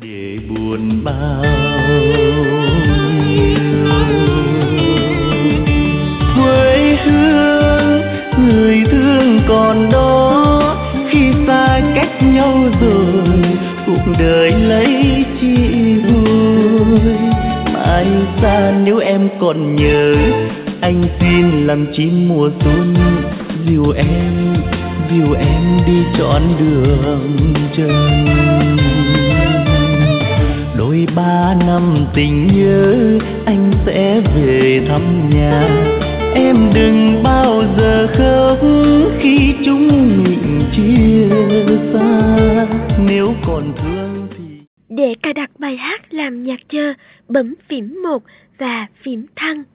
để buồn bao quê hương người thương còn đó, khi xa cách nhau rồi cuộc đời lấy chi vui. Mãi xa nếu em còn nhớ, anh xin làm chim mùa xuân dìu em đi trọn đường trần. Đôi 3 năm tình nhớ anh sẽ về thăm nhà, em đừng bao giờ khóc khi chúng mình chia xa. Nếu còn thương thì để cài đặt bài hát làm nhạc chờ, bấm phím 1 và phím thăng.